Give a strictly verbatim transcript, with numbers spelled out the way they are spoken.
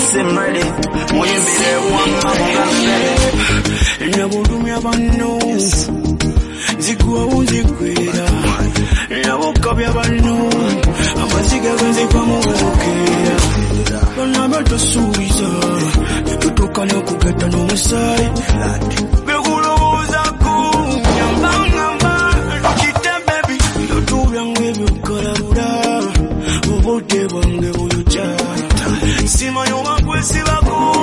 yes I'm ready. Muyimbire wanga mugambere. Nabulumya bano zikuwa unzikwira. Nabukabya bano amaziga ganzikwa mubukira. Bana batosubiza tutuka n'okugata n'omusaayi. Bekulowooza ku nyamba ngamba kita baby yotubya ng'ebyokolabula obudde bwange buyuja simanyi oba kwesibako